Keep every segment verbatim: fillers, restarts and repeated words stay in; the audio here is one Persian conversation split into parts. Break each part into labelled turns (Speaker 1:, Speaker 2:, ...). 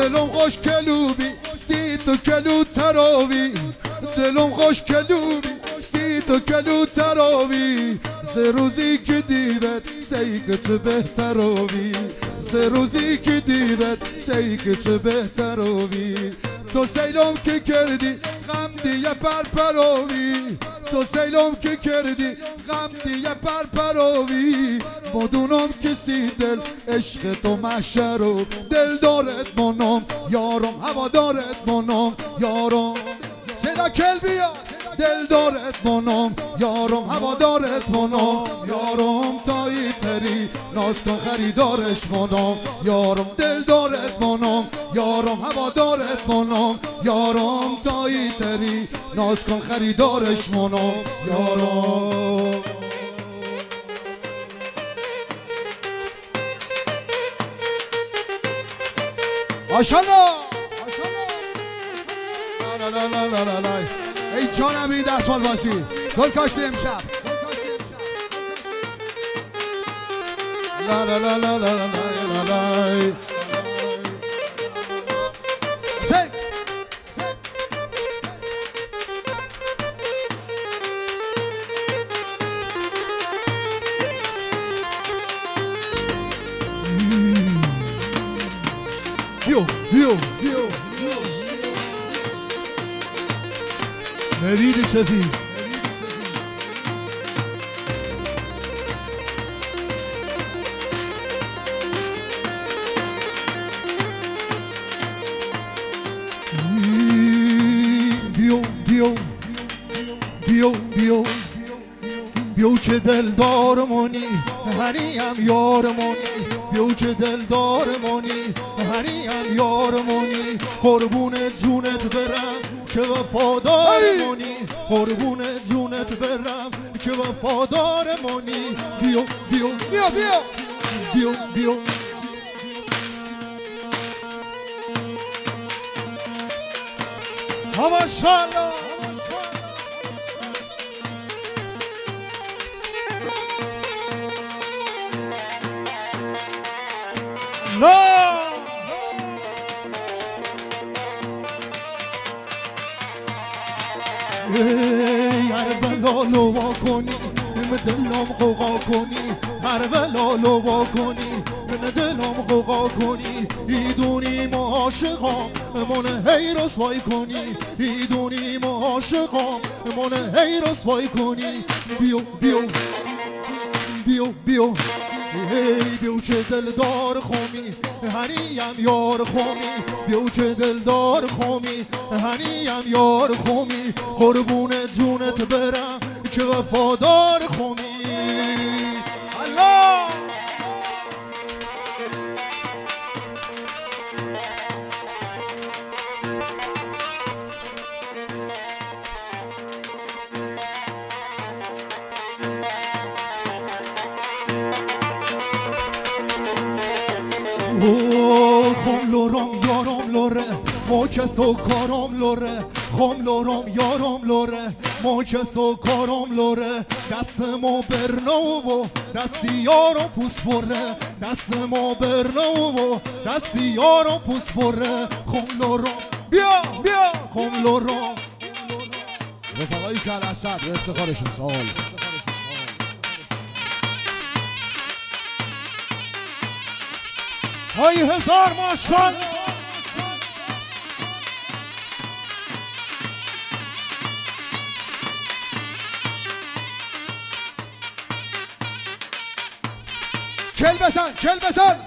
Speaker 1: دلم خوش کلوبی سی تو کلو تراوی دلم خوش کلوبی سی تو کلو تراوی سه روزی که دیدت سیکت بهتراوی سه روزی که دیدت سیکت بهتراوی تو سیلم که کردی غم دیگه پرپراوی تو سیلم که کردی غم دیگه پرپراوی بدونم کسی دل عشق تو محشرو دل دارت منم یارم هوا دارت منم یارم صدا کل بیا دل دارت منم یارم هوا دارت منم یارم تایی تری ناز کن خریدارش منم یارم دل دارت منم یارم هوا دارت منم یارم تایی تری ناز کن خریدارش منم یارم ماشاءالله لا لا لا لا لا لا ای جانم این دستمال بازی گل کاشتی امشب لا لا لا لا لا لا لا سنگ بیو بیو بیو مرید سفید بیو بیو بیو بیو بیو چه دلدارمونی هنیم یارمونی بیو چه دلدارمونی هنیم یارمونی قربون جونت برم که وفادارمونی قربون جونت برم که وفادارمونی بیو بیو بیو بیو بیو بیو ماشاءالله نه هر ولالو وا کنی من دلم غوغا کنی هر ولالو وا کنی من دلم غوغا کنی ایدونی ما عاشقام من هی رسوای کنی ایدونی ما عاشقام من هی رسوای کنی بیو بیو بیو بیو هی بیو چه دلدار خومی هنیم یار خومی بیو چه دلدار خومی هنیم یار خومی قربون جونت برم که وفادار خومی الله خم لورم یارم لوره ما کس و کارم لوره خم لورم یارم لوره ما کس و کارم لوره دست ما برنو و دستی یارم پوست بره دست ما برنو و دستی یارم پوست بره خم لورم بیا بیا خم لورم رفقایی که الاسد و افتخارشون سوال های هزار ماشاءالله کل بزن کل بزن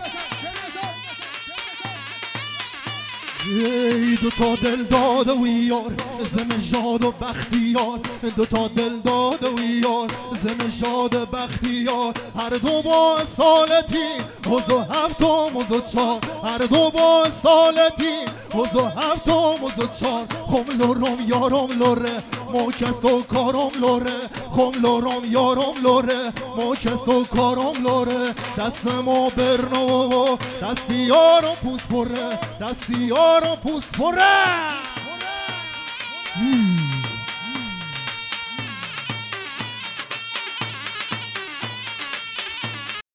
Speaker 1: ای دو تا دل داده و یار زن شاد و بختیار دو تا دل داده و یار زن شاد بختیار هر دو با سالتی وزو هفتم وزو چار هر دو با سالتی وزو هفتم وزو چار خم لورم یارم لوره ما کس و کارم لوره خم لورم یارم لوره ما کس و کارم لوره دست ما برنو دستی یارم پوست بره دستی یارم پوست بره